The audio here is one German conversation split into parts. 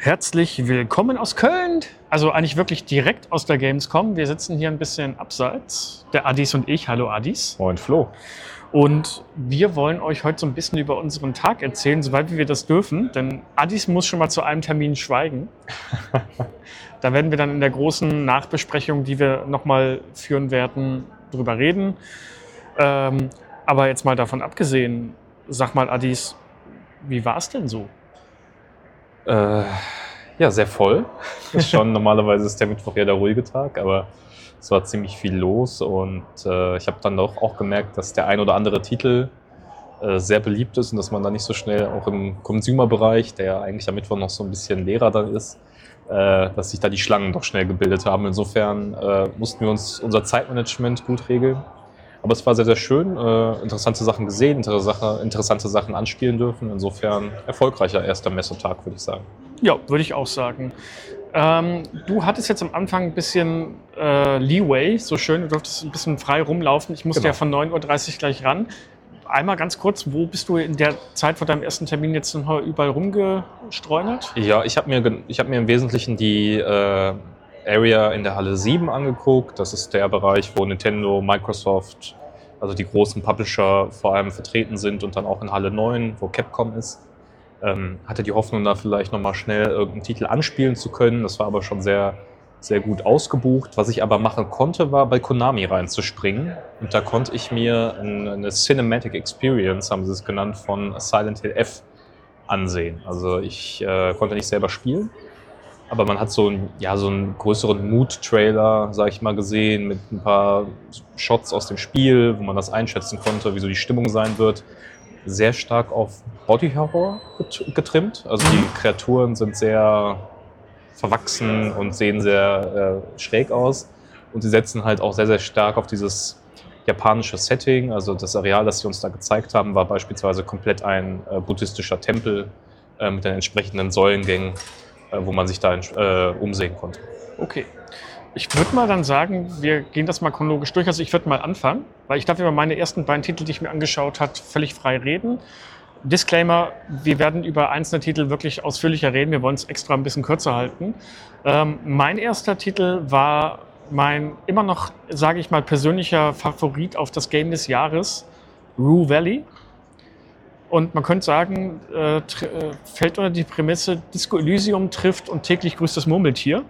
Herzlich willkommen aus Köln, also eigentlich wirklich direkt aus der Gamescom. Wir sitzen hier ein bisschen abseits, der Adis und ich. Hallo Adis. Moin Flo. Und wir wollen euch heute so ein bisschen über unseren Tag erzählen, soweit wir das dürfen. Denn Adis muss schon mal zu einem Termin schweigen. Da werden wir dann in der großen Nachbesprechung, die wir nochmal führen werden, drüber reden. Aber jetzt mal davon abgesehen, sag mal Adis, wie war es denn so? Ja, sehr voll. Normalerweise ist der Mittwoch ja der ruhige Tag, aber es war ziemlich viel los und ich habe dann auch gemerkt, dass der ein oder andere Titel sehr beliebt ist und dass man da nicht so schnell auch im Consumer-Bereich, der ja eigentlich am Mittwoch noch so ein bisschen leerer dann ist, dass sich da die Schlangen doch schnell gebildet haben. Insofern mussten wir uns unser Zeitmanagement gut regeln. Aber es war sehr, sehr schön, interessante Sachen gesehen, interessante Sachen anspielen dürfen. Insofern erfolgreicher erster Messetag, würde ich sagen. Ja, würde ich auch sagen. Du hattest jetzt am Anfang ein bisschen Leeway, so schön, du durftest ein bisschen frei rumlaufen. Ich musste ja von 9:30 Uhr gleich ran. Einmal ganz kurz, wo bist du in der Zeit vor deinem ersten Termin jetzt noch überall rumgestreunert? Ja, ich hab mir im Wesentlichen die Area in der Halle 7 angeguckt. Das ist der Bereich, wo Nintendo, Microsoft, also die großen Publisher vor allem vertreten sind, und dann auch in Halle 9, wo Capcom ist. Hatte die Hoffnung, da vielleicht nochmal schnell irgendeinen Titel anspielen zu können. Das war aber schon sehr, sehr gut ausgebucht. Was ich aber machen konnte, war bei Konami reinzuspringen. Und da konnte ich mir eine Cinematic Experience, haben sie es genannt, von Silent Hill F ansehen. Also ich konnte nicht selber spielen. Aber man hat so einen größeren Mood-Trailer, sag ich mal, gesehen, mit ein paar Shots aus dem Spiel, wo man das einschätzen konnte, wie so die Stimmung sein wird. Sehr stark auf Body-Horror getrimmt. Also die Kreaturen sind sehr verwachsen und sehen sehr schräg aus. Und sie setzen halt auch sehr, sehr stark auf dieses japanische Setting. Also das Areal, das sie uns da gezeigt haben, war beispielsweise komplett ein buddhistischer Tempel mit den entsprechenden Säulengängen, wo man sich da umsehen konnte. Okay. Ich würde mal dann sagen, wir gehen das mal chronologisch durch. Also ich würde mal anfangen, weil ich darf über meine ersten beiden Titel, die ich mir angeschaut habe, völlig frei reden. Disclaimer, wir werden über einzelne Titel wirklich ausführlicher reden. Wir wollen es extra ein bisschen kürzer halten. Mein erster Titel war mein immer noch, sage ich mal, persönlicher Favorit auf das Game des Jahres, Rue Valley. Und man könnte sagen, fällt unter die Prämisse, Disco Elysium trifft und täglich grüßt das Murmeltier,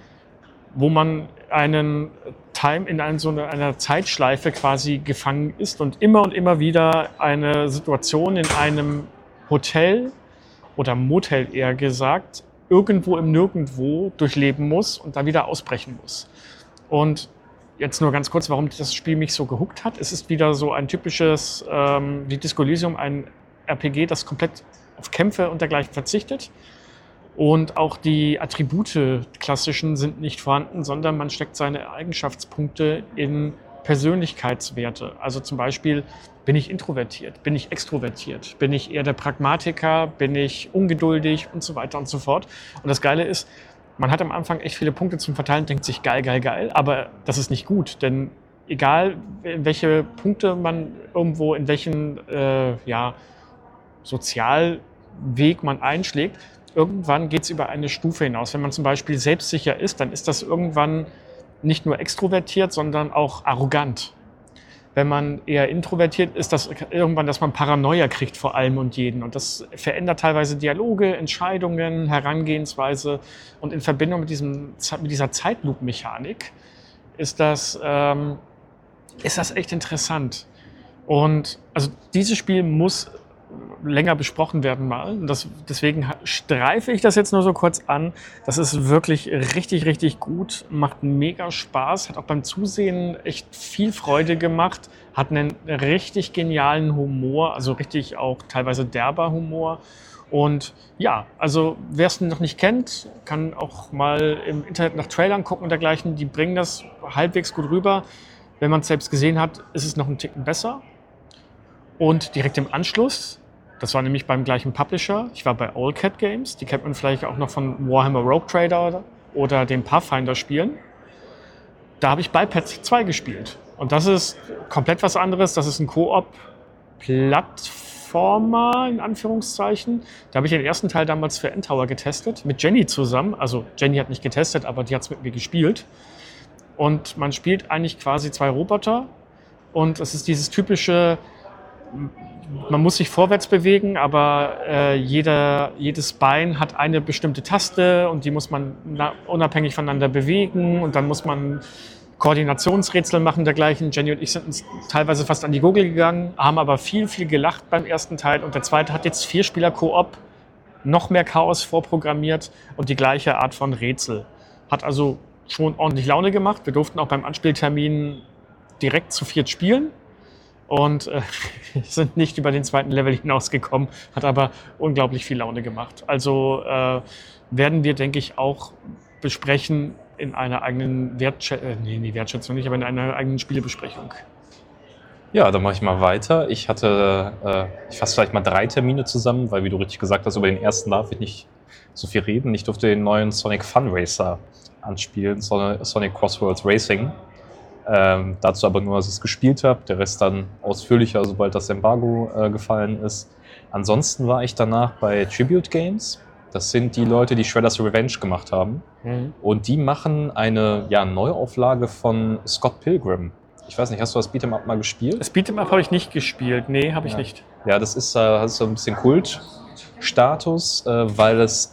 wo man einen Time in einer Zeitschleife quasi gefangen ist und immer wieder eine Situation in einem Hotel oder Motel eher gesagt, irgendwo im Nirgendwo durchleben muss und da wieder ausbrechen muss. Und jetzt nur ganz kurz, warum das Spiel mich so gehuckt hat. Es ist wieder so ein typisches, wie Disco Elysium, ein RPG, das komplett auf Kämpfe und dergleichen verzichtet. Und auch die Attribute klassischen sind nicht vorhanden, sondern man steckt seine Eigenschaftspunkte in Persönlichkeitswerte. Also zum Beispiel, bin ich introvertiert, bin ich extrovertiert, bin ich eher der Pragmatiker, bin ich ungeduldig und so weiter und so fort. Und das Geile ist, man hat am Anfang echt viele Punkte zum Verteilen, denkt sich geil, aber das ist nicht gut, denn egal welche Punkte man irgendwo, in welchen Sozialweg man einschlägt, irgendwann geht es über eine Stufe hinaus. Wenn man zum Beispiel selbstsicher ist, dann ist das irgendwann nicht nur extrovertiert, sondern auch arrogant. Wenn man eher introvertiert ist, das irgendwann, dass man Paranoia kriegt vor allem und jeden. Und das verändert teilweise Dialoge, Entscheidungen, Herangehensweise. Und in Verbindung mit dieser Zeitloop-Mechanik ist das echt interessant. Und also dieses Spiel muss länger besprochen werden mal. Und deswegen streife ich das jetzt nur so kurz an. Das ist wirklich richtig, richtig gut. Macht mega Spaß. Hat auch beim Zusehen echt viel Freude gemacht. Hat einen richtig genialen Humor. Also richtig auch teilweise derber Humor. Und ja, also wer es noch nicht kennt, kann auch mal im Internet nach Trailern gucken und dergleichen. Die bringen das halbwegs gut rüber. Wenn man es selbst gesehen hat, ist es noch einen Ticken besser. Und direkt im Anschluss, das war nämlich beim gleichen Publisher, ich war bei All Cat Games, die kennt man vielleicht auch noch von Warhammer Rogue Trader oder den Pathfinder-Spielen. Da habe ich Biped 2 gespielt. Und das ist komplett was anderes. Das ist ein Koop-Plattformer Plattformer, in Anführungszeichen. Da habe ich den ersten Teil damals für N-Tower getestet, mit Jenny zusammen. Also Jenny hat nicht getestet, aber die hat es mit mir gespielt. Und man spielt eigentlich quasi 2 Roboter. Und es ist dieses typische, man muss sich vorwärts bewegen, aber jedes Bein hat eine bestimmte Taste und die muss man unabhängig voneinander bewegen. Und dann muss man Koordinationsrätsel machen dergleichen. Jenny und ich sind uns teilweise fast an die Gurgel gegangen, haben aber viel, viel gelacht beim ersten Teil. Und der zweite hat jetzt 4-Spieler-Koop, noch mehr Chaos vorprogrammiert und die gleiche Art von Rätsel. Hat also schon ordentlich Laune gemacht. Wir durften auch beim Anspieltermin direkt zu 4 spielen und sind nicht über den zweiten Level hinausgekommen. Hat aber unglaublich viel Laune gemacht. Also werden wir, denke ich, auch besprechen in einer eigenen Wertschätzung nicht, aber in einer eigenen Spielebesprechung. Ja, dann mache ich mal weiter. Ich fasse vielleicht mal 3 Termine zusammen, weil, wie du richtig gesagt hast, über den ersten darf ich nicht so viel reden. Ich durfte den neuen Sonic Fun Racer anspielen, Sonic Crossworlds Racing. Dazu aber nur, dass ich es gespielt habe. Der Rest dann ausführlicher, sobald das Embargo gefallen ist. Ansonsten war ich danach bei Tribute Games. Das sind die Leute, die Shredder's Revenge gemacht haben. Mhm. Und die machen eine Neuauflage von Scott Pilgrim. Ich weiß nicht, hast du das Beat'em Up mal gespielt? Das Beat'em Up habe ich nicht gespielt. Nee, habe ich nicht. Ja, das ist hat so ein bisschen Kultstatus, weil es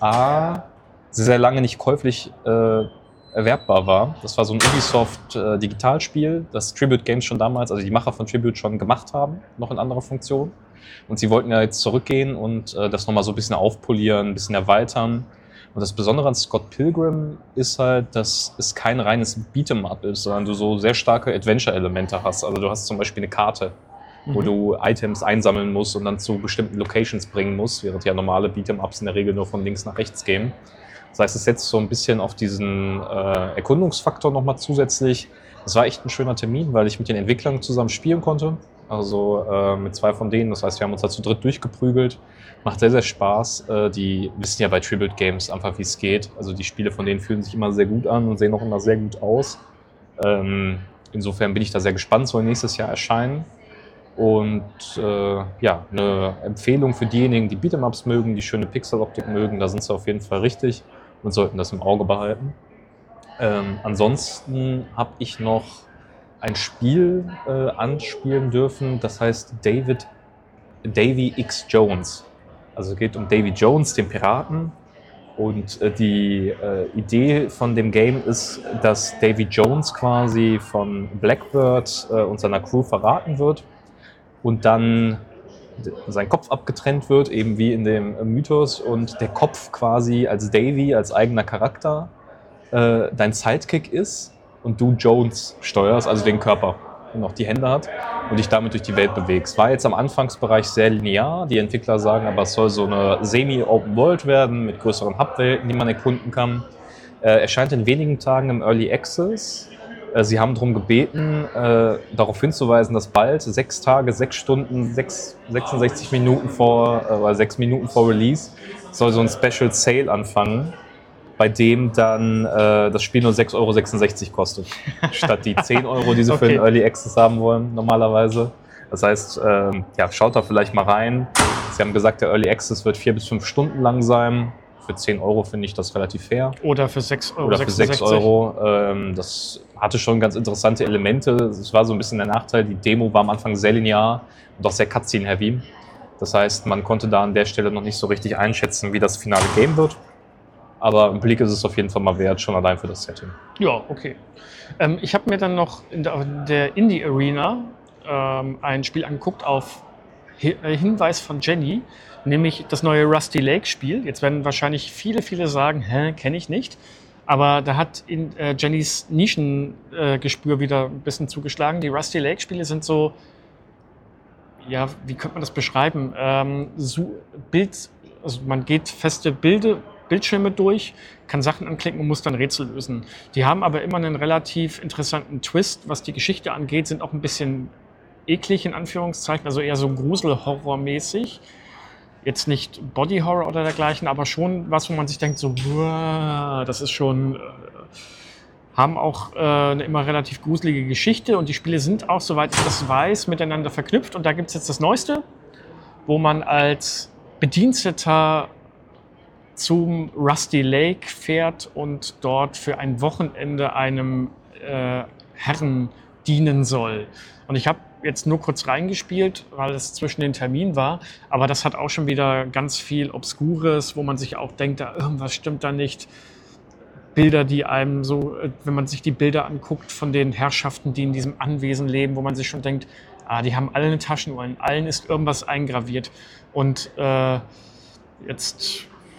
sehr lange nicht käuflich erwerbbar war. Das war so ein Ubisoft-Digitalspiel, das Tribute Games schon damals, also die Macher von Tribute schon gemacht haben, noch in anderer Funktion. Und sie wollten ja jetzt zurückgehen und das nochmal so ein bisschen aufpolieren, ein bisschen erweitern. Und das Besondere an Scott Pilgrim ist halt, dass es kein reines Beat'em-up ist, sondern du so sehr starke Adventure-Elemente hast. Also du hast zum Beispiel eine Karte, wo du Items einsammeln musst und dann zu bestimmten Locations bringen musst, während ja normale Beat'em-ups in der Regel nur von links nach rechts gehen. Das heißt, es setzt so ein bisschen auf diesen Erkundungsfaktor nochmal zusätzlich. Das war echt ein schöner Termin, weil ich mit den Entwicklern zusammen spielen konnte. Also mit 2 von denen. Das heißt, wir haben uns da zu dritt durchgeprügelt. Macht sehr, sehr Spaß. Die wissen ja bei Tribute Games einfach, wie es geht. Also die Spiele von denen fühlen sich immer sehr gut an und sehen auch immer sehr gut aus. Insofern bin ich da sehr gespannt, soll nächstes Jahr erscheinen. Und eine Empfehlung für diejenigen, die Beat'em-Ups mögen, die schöne Pixeloptik mögen, da sind sie auf jeden Fall richtig und sollten das im Auge behalten. Ansonsten habe ich noch ein Spiel anspielen dürfen, das heißt Davy X. Jones. Also es geht um Davy Jones, den Piraten. Und die Idee von dem Game ist, dass Davy Jones quasi von Blackbird und seiner Crew verraten wird und dann sein Kopf abgetrennt wird, eben wie in dem Mythos, und der Kopf quasi als Davy, als eigener Charakter dein Sidekick ist und du Jones steuerst, also den Körper und noch die Hände hat und dich damit durch die Welt bewegst. War jetzt am Anfangsbereich sehr linear. Die Entwickler sagen aber, es soll so eine Semi-Open-World werden mit größeren Hubwelten, die man erkunden kann. Erscheint in wenigen Tagen im Early Access. Sie haben darum gebeten, darauf hinzuweisen, dass bald 6 Tage, 6 Stunden, 66 Minuten oder 6 Minuten vor Release soll so ein Special Sale anfangen, bei dem dann das Spiel nur 6,66 € kostet, statt die 10 €, die sie für den Early Access haben wollen normalerweise. Das heißt, schaut da vielleicht mal rein. Sie haben gesagt, der Early Access wird 4 bis 5 Stunden lang sein. Für 10 € finde ich das relativ fair. Oder für 6 €. Oder für 6 €. Das hatte schon ganz interessante Elemente. Es war so ein bisschen der Nachteil, die Demo war am Anfang sehr linear und auch sehr Cutscene-heavy. Das heißt, man konnte da an der Stelle noch nicht so richtig einschätzen, wie das finale Game wird. Aber im Blick ist es auf jeden Fall mal wert, schon allein für das Setting. Ja, okay. Ich habe mir dann noch in der Indie Arena ein Spiel angeguckt auf Hinweis von Jenny, nämlich das neue Rusty Lake Spiel. Jetzt werden wahrscheinlich viele sagen, kenne ich nicht. Aber da hat Jennys Nischengespür wieder ein bisschen zugeschlagen. Die Rusty Lake Spiele sind so, ja, wie könnte man das beschreiben? Also man geht feste Bildschirme durch, kann Sachen anklicken und muss dann Rätsel lösen. Die haben aber immer einen relativ interessanten Twist, was die Geschichte angeht, sind auch ein bisschen eklig in Anführungszeichen, also eher so Grusel-Horror-mäßig. Jetzt nicht Body-Horror oder dergleichen, aber schon was, wo man sich denkt, so, das ist schon, haben auch eine immer relativ gruselige Geschichte und die Spiele sind auch, soweit ich das weiß, miteinander verknüpft und da gibt es jetzt das Neueste. wo man als Bediensteter zum Rusty Lake fährt und dort für ein Wochenende einem Herren dienen soll. Und ich habe jetzt nur kurz reingespielt, weil es zwischen den Terminen war, aber das hat auch schon wieder ganz viel Obskures, wo man sich auch denkt, da irgendwas stimmt da nicht. Bilder, die einem so, wenn man sich die Bilder anguckt von den Herrschaften, die in diesem Anwesen leben, wo man sich schon denkt, die haben alle eine Taschenuhr, in allen ist irgendwas eingraviert. Und jetzt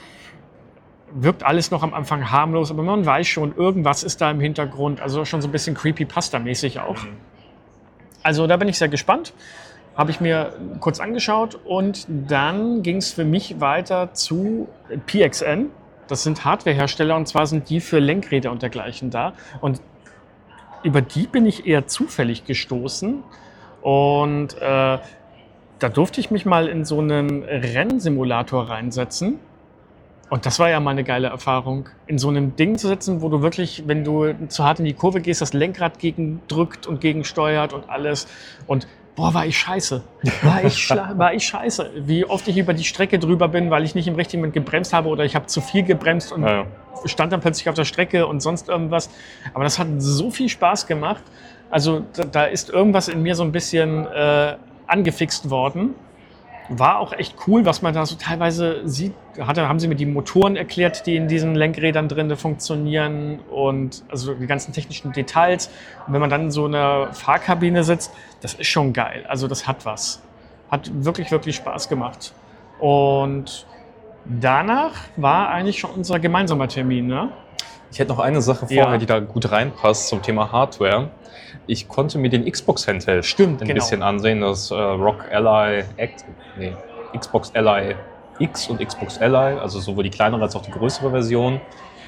wirkt alles noch am Anfang harmlos, aber man weiß schon, irgendwas ist da im Hintergrund, also schon so ein bisschen Creepypasta-mäßig auch. Also da bin ich sehr gespannt. Habe ich mir kurz angeschaut und dann ging es für mich weiter zu PXN. Das sind Hardwarehersteller und zwar sind die für Lenkräder und dergleichen da. Und über die bin ich eher zufällig gestoßen. Und da durfte ich mich mal in so einen Rennsimulator reinsetzen. Und das war ja mal eine geile Erfahrung, in so einem Ding zu sitzen, wo du wirklich, wenn du zu hart in die Kurve gehst, das Lenkrad gegendrückt und gegensteuert und alles. Und war ich scheiße. War ich scheiße. Wie oft ich über die Strecke drüber bin, weil ich nicht im richtigen Moment gebremst habe oder ich habe zu viel gebremst und stand dann plötzlich auf der Strecke und sonst irgendwas. Aber das hat so viel Spaß gemacht. Also da ist irgendwas in mir so ein bisschen angefixt worden. War auch echt cool, was man da so teilweise sieht. Haben sie mir die Motoren erklärt, die in diesen Lenkrädern drin funktionieren und also die ganzen technischen Details. Und wenn man dann in so einer Fahrkabine sitzt, das ist schon geil. Also das hat was. Hat wirklich, wirklich Spaß gemacht. Und danach war eigentlich schon unser gemeinsamer Termin, ne? Ich hätte noch eine Sache vorher, die da gut reinpasst zum Thema Hardware. Ich konnte mir den Xbox-Handheld ein bisschen ansehen, das ROG Ally X, Xbox Ally X und Xbox Ally, also sowohl die kleinere als auch die größere Version.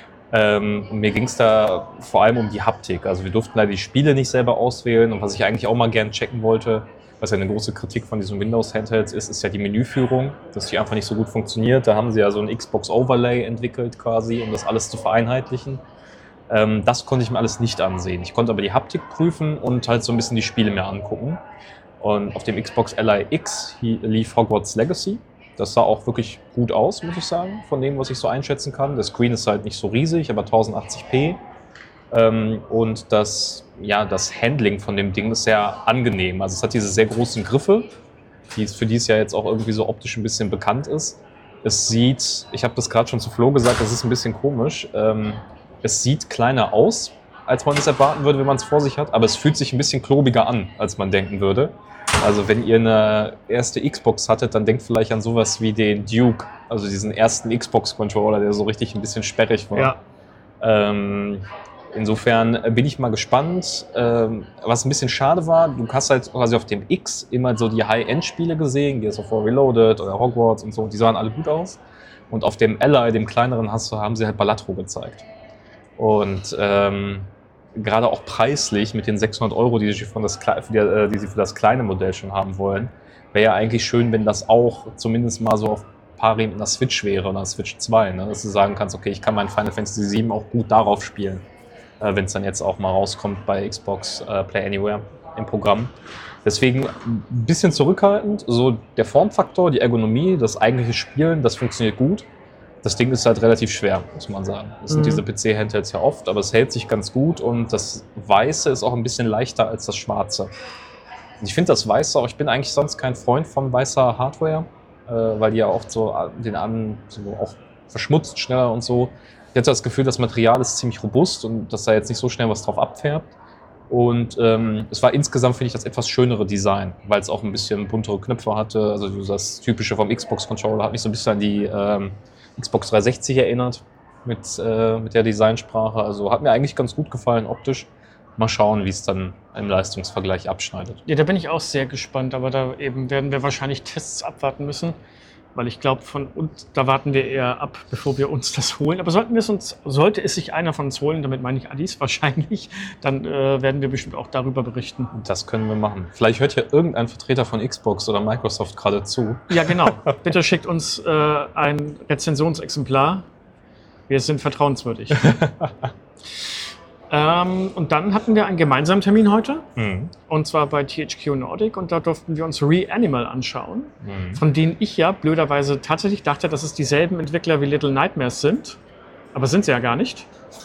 Mir ging es da vor allem um die Haptik. Also wir durften leider die Spiele nicht selber auswählen und was ich eigentlich auch mal gern checken wollte, was ja eine große Kritik von diesen Windows-Handhelds ist ja die Menüführung, dass die einfach nicht so gut funktioniert. Da haben sie ja so ein Xbox-Overlay entwickelt quasi, um das alles zu vereinheitlichen. Das konnte ich mir alles nicht ansehen. Ich konnte aber die Haptik prüfen und halt so ein bisschen die Spiele mir angucken. Und auf dem Xbox Ally X lief Hogwarts Legacy. Das sah auch wirklich gut aus, muss ich sagen, von dem, was ich so einschätzen kann. Der Screen ist halt nicht so riesig, aber 1080p. Und das Handling von dem Ding ist sehr angenehm. Also es hat diese sehr großen Griffe, für die es ja jetzt auch irgendwie so optisch ein bisschen bekannt ist. Es sieht, ich habe das gerade schon zu Flo gesagt, das ist ein bisschen komisch. Es sieht kleiner aus, als man es erwarten würde, wenn man es vor sich hat, aber es fühlt sich ein bisschen klobiger an, als man denken würde. Also wenn ihr eine erste Xbox hattet, dann denkt vielleicht an sowas wie den Duke, also diesen ersten Xbox-Controller, der so richtig ein bisschen sperrig war. Ja. Insofern bin ich mal gespannt. Was ein bisschen schade war, du hast halt quasi auf dem X immer so die High-End-Spiele gesehen, Gears of War Reloaded oder Hogwarts und so, die sahen alle gut aus. Und auf dem Ally, dem kleineren, haben sie halt Balatro gezeigt. Und gerade auch preislich mit den 600 €, die sie für das kleine Modell schon haben wollen, wäre ja eigentlich schön, wenn das auch zumindest mal so auf pari mit einer Switch wäre oder einer Switch 2, ne? Dass du sagen kannst, okay, ich kann mein Final Fantasy 7 auch gut darauf spielen, wenn es dann jetzt auch mal rauskommt bei Xbox Play Anywhere im Programm. Deswegen ein bisschen zurückhaltend, so der Formfaktor, die Ergonomie, das eigentliche Spielen, das funktioniert gut. Das Ding ist halt relativ schwer, muss man sagen. Das sind diese PC-Handhelds ja oft, aber es hält sich ganz gut und das Weiße ist auch ein bisschen leichter als das Schwarze. Und ich finde das Weiße auch, ich bin eigentlich sonst kein Freund von weißer Hardware, weil die ja oft so auch verschmutzt schneller und so. Ich hatte das Gefühl, das Material ist ziemlich robust und dass da jetzt nicht so schnell was drauf abfärbt. Und es war insgesamt, finde ich, das etwas schönere Design, weil es auch ein bisschen buntere Knöpfe hatte. Also das Typische vom Xbox-Controller hat mich so ein bisschen an die Xbox 360 erinnert mit der Designsprache. Also hat mir eigentlich ganz gut gefallen optisch. Mal schauen, wie es dann im Leistungsvergleich abschneidet. Ja, da bin ich auch sehr gespannt, aber da eben werden wir wahrscheinlich Tests abwarten müssen, weil ich glaube, von uns, da warten wir eher ab, bevor wir uns das holen. Aber sollte es sich einer von uns holen, damit meine ich Adis wahrscheinlich, dann werden wir bestimmt auch darüber berichten. Das können wir machen. Vielleicht hört ja irgendein Vertreter von Xbox oder Microsoft gerade zu. Ja, genau. Bitte schickt uns ein Rezensionsexemplar. Wir sind vertrauenswürdig. Und dann hatten wir einen gemeinsamen Termin heute. Mhm. Und zwar bei THQ Nordic. Und da durften wir uns Reanimal anschauen. Mhm. Von denen ich ja blöderweise tatsächlich dachte, dass es dieselben Entwickler wie Little Nightmares sind. Aber sind sie ja gar nicht.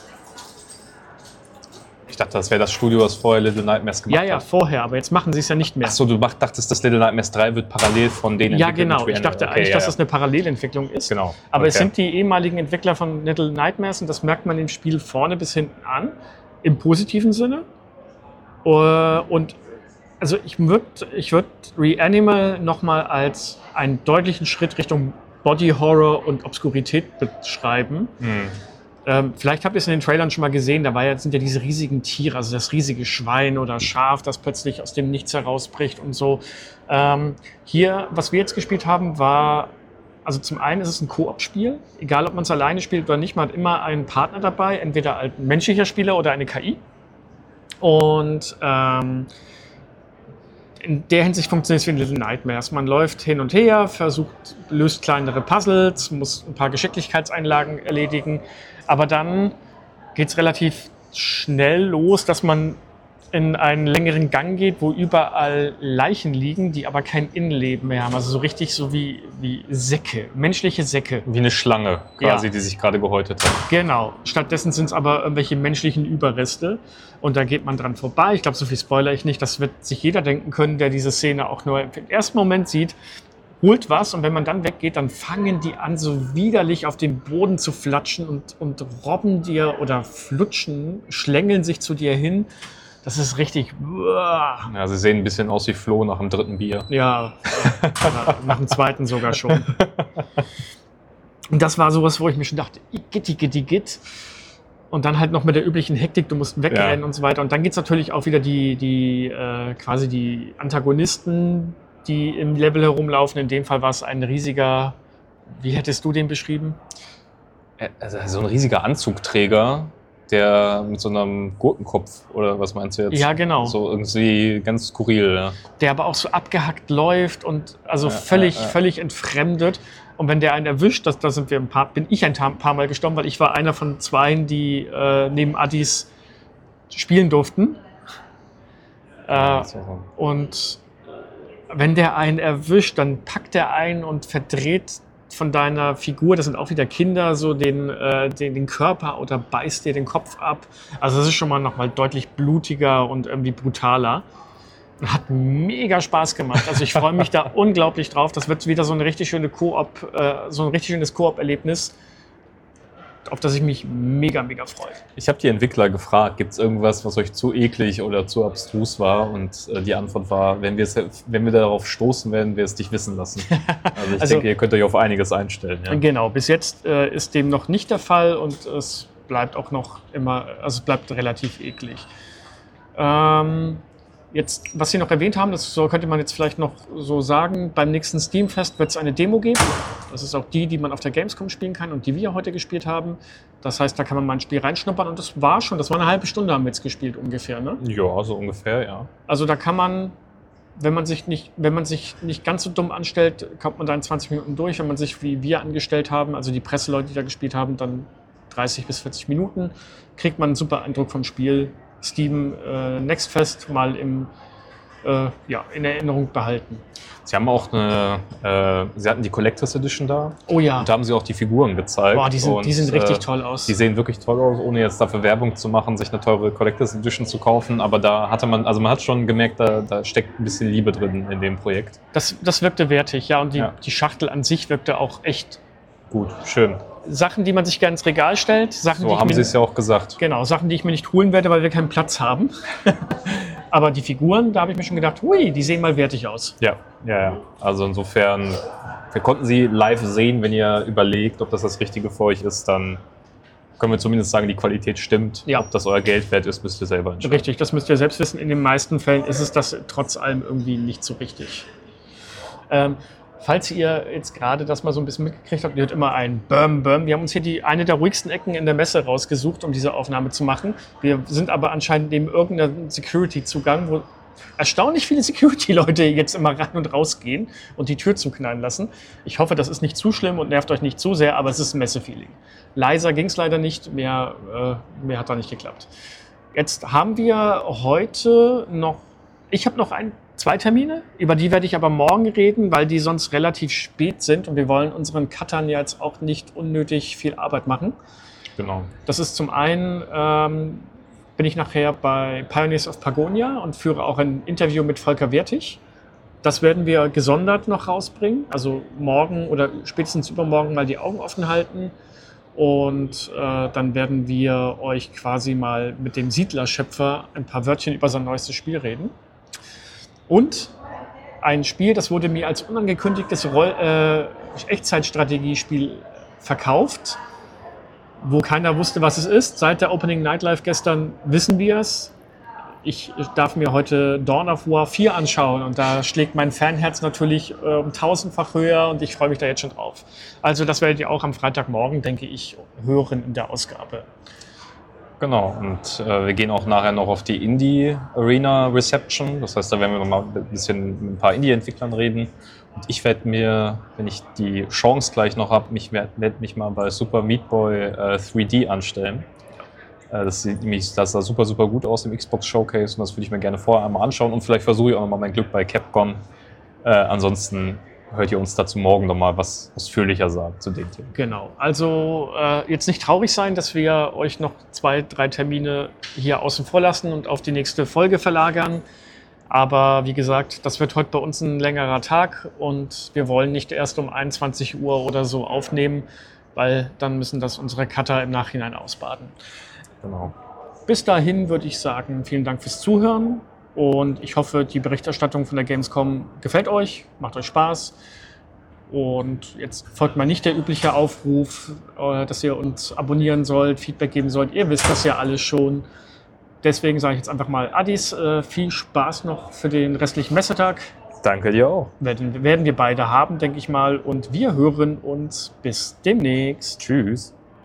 Ich dachte, das wäre das Studio, was vorher Little Nightmares gemacht hat. Ja, vorher. Aber jetzt machen sie es ja nicht mehr. Achso, du dachtest, das Little Nightmares 3 wird parallel von denen Ja, entwickelt genau. mit Ich dachte eigentlich, dass das eine Parallelentwicklung ist. Genau. Aber es Okay. sind die ehemaligen Entwickler von Little Nightmares und das merkt man im Spiel vorne bis hinten an. Im positiven Sinne. Und also ich würd Reanimal nochmal als einen deutlichen Schritt Richtung Body Horror und Obskurität beschreiben. Vielleicht habt ihr es in den Trailern schon mal gesehen, sind ja diese riesigen Tiere, also das riesige Schwein oder Schaf, das plötzlich aus dem Nichts herausbricht und so. Hier, was wir jetzt gespielt haben, war, also zum einen ist es ein Koop-Spiel, egal ob man es alleine spielt oder nicht, man hat immer einen Partner dabei, entweder ein menschlicher Spieler oder eine KI. Und in der Hinsicht funktioniert es wie in Little Nightmares. Man läuft hin und her, löst kleinere Puzzles, muss ein paar Geschicklichkeitseinlagen erledigen. Aber dann geht es relativ schnell los, dass man in einen längeren Gang geht, wo überall Leichen liegen, die aber kein Innenleben mehr haben. Also so richtig so wie Säcke, menschliche Säcke. Wie eine Schlange quasi, Ja. die sich gerade gehäutet hat. Genau. Stattdessen sind es aber irgendwelche menschlichen Überreste. Und da geht man dran vorbei. Ich glaube, so viel spoilere ich nicht. Das wird sich jeder denken können, der diese Szene auch nur im ersten Moment sieht. Holt was und wenn man dann weggeht, dann fangen die an, so widerlich auf den Boden zu flatschen und robben dir oder flutschen, schlängeln sich zu dir hin. Das ist richtig. Ja, sie sehen ein bisschen aus wie Flo nach dem 3. Bier. Ja, nach dem 2. sogar schon. Und das war sowas, wo ich mir schon dachte, Igitt. Und dann halt noch mit der üblichen Hektik, du musst wegrennen und so weiter. Und dann gibt es natürlich auch wieder quasi die Antagonisten, die im Level herumlaufen. In dem Fall war es ein riesiger, wie hättest du den beschrieben? Also so ein riesiger Anzugträger, der mit so einem Gurkenkopf, oder was meinst du jetzt? Ja, genau. So irgendwie ganz skurril, ja. Der aber auch so abgehackt läuft und also völlig entfremdet. Und wenn der einen erwischt, bin ich ein paar Mal gestorben, weil ich war einer von 2, die neben Addis spielen durften. Und wenn der einen erwischt, dann packt er einen und verdreht von deiner Figur, das sind auch wieder Kinder, so den Körper oder beißt dir den Kopf ab. Also das ist schon mal nochmal deutlich blutiger und irgendwie brutaler. Hat mega Spaß gemacht. Also ich freue mich da unglaublich drauf. Das wird wieder so ein richtig schönes Koop-Erlebnis, auf das ich mich mega freue. Ich habe die Entwickler gefragt, gibt es irgendwas, was euch zu eklig oder zu abstrus war? Und die Antwort war, wenn wir darauf stoßen, werden wir es dich wissen lassen. Also ich denke, ihr könnt euch auf einiges einstellen. Ja. Genau, bis jetzt ist dem noch nicht der Fall und es bleibt auch noch immer, also es bleibt relativ eklig. Jetzt, was Sie noch erwähnt haben, das könnte man jetzt vielleicht noch so sagen, beim nächsten Steam-Fest wird es eine Demo geben. Das ist auch die man auf der Gamescom spielen kann und die wir heute gespielt haben. Das heißt, da kann man mal ein Spiel reinschnuppern und das war eine halbe Stunde haben wir jetzt gespielt ungefähr, ne? Ja, so ungefähr, ja. Also da kann man, wenn man sich nicht ganz so dumm anstellt, kommt man da in 20 Minuten durch. Wenn man sich wie wir angestellt haben, also die Presseleute, die da gespielt haben, dann 30 bis 40 Minuten, kriegt man einen super Eindruck vom Spiel. Steam Next Fest mal in Erinnerung behalten. Sie haben auch Sie hatten die Collectors Edition da. Oh ja. Und da haben sie auch die Figuren gezeigt. Boah, die sind richtig toll aus. Die sehen wirklich toll aus, ohne jetzt dafür Werbung zu machen, sich eine teure Collectors Edition zu kaufen. Aber da man hat schon gemerkt, da steckt ein bisschen Liebe drin in dem Projekt. Das wirkte wertig, ja. Und die Schachtel an sich wirkte auch echt gut, schön. Sachen, die man sich gerne ins Regal stellt. So haben sie es ja auch gesagt. Genau, Sachen, die ich mir nicht holen werde, weil wir keinen Platz haben. Aber die Figuren, da habe ich mir schon gedacht, hui, die sehen mal wertig aus. Ja. Also insofern, wir konnten sie live sehen. Wenn ihr überlegt, ob das Richtige für euch ist, dann können wir zumindest sagen, die Qualität stimmt. Ja. Ob das euer Geld wert ist, müsst ihr selber entscheiden. Richtig, das müsst ihr selbst wissen. In den meisten Fällen ist es das trotz allem irgendwie nicht so richtig. Falls ihr jetzt gerade das mal so ein bisschen mitgekriegt habt, ihr hört immer ein Böhm. Wir haben uns hier eine der ruhigsten Ecken in der Messe rausgesucht, um diese Aufnahme zu machen. Wir sind aber anscheinend neben irgendeinem Security-Zugang, wo erstaunlich viele Security-Leute jetzt immer rein und raus gehen und die Tür zuknallen lassen. Ich hoffe, das ist nicht zu schlimm und nervt euch nicht zu sehr, aber es ist ein Messe-Feeling. Leiser ging es leider nicht, mehr hat da nicht geklappt. Jetzt haben wir heute noch, ich habe noch zwei Termine, über die werde ich aber morgen reden, weil die sonst relativ spät sind und wir wollen unseren Cuttern jetzt auch nicht unnötig viel Arbeit machen. Genau. Das ist zum einen, bin ich nachher bei Pioneers of Pagonia und führe auch ein Interview mit Volker Wertig. Das werden wir gesondert noch rausbringen, also morgen oder spätestens übermorgen mal die Augen offen halten. Und dann werden wir euch quasi mal mit dem Siedlerschöpfer ein paar Wörtchen über sein neuestes Spiel reden. Und ein Spiel, das wurde mir als unangekündigtes Echtzeitstrategiespiel verkauft, wo keiner wusste, was es ist. Seit der Opening Night Live gestern wissen wir es. Ich darf mir heute Dawn of War 4 anschauen und da schlägt mein Fanherz natürlich 1000-fach höher und ich freue mich da jetzt schon drauf. Also das werdet ihr auch am Freitagmorgen, denke ich, hören in der Ausgabe. Genau, und wir gehen auch nachher noch auf die Indie Arena Reception. Das heißt, da werden wir noch mal ein bisschen mit ein paar Indie-Entwicklern reden. Und ich werde mir, wenn ich die Chance gleich noch habe, mich mal bei Super Meat Boy 3D anstellen. Das sah super, super gut aus im Xbox Showcase und das würde ich mir gerne vorher einmal anschauen und vielleicht versuche ich auch nochmal mein Glück bei Capcom. Ansonsten hört ihr uns dazu morgen nochmal was ausführlicher sagen zu den Themen. Genau, also jetzt nicht traurig sein, dass wir euch noch 2, 3 Termine hier außen vor lassen und auf die nächste Folge verlagern. Aber wie gesagt, das wird heute bei uns ein längerer Tag und wir wollen nicht erst um 21 Uhr oder so aufnehmen, weil dann müssen das unsere Cutter im Nachhinein ausbaden. Genau. Bis dahin würde ich sagen, vielen Dank fürs Zuhören und ich hoffe, die Berichterstattung von der Gamescom gefällt euch, macht euch Spaß. Und jetzt folgt mal nicht der übliche Aufruf, dass ihr uns abonnieren sollt, Feedback geben sollt. Ihr wisst das ja alles schon. Deswegen sage ich jetzt einfach mal Addis, viel Spaß noch für den restlichen Messetag. Danke dir auch. Werden wir beide haben, denke ich mal. Und wir hören uns bis demnächst. Tschüss.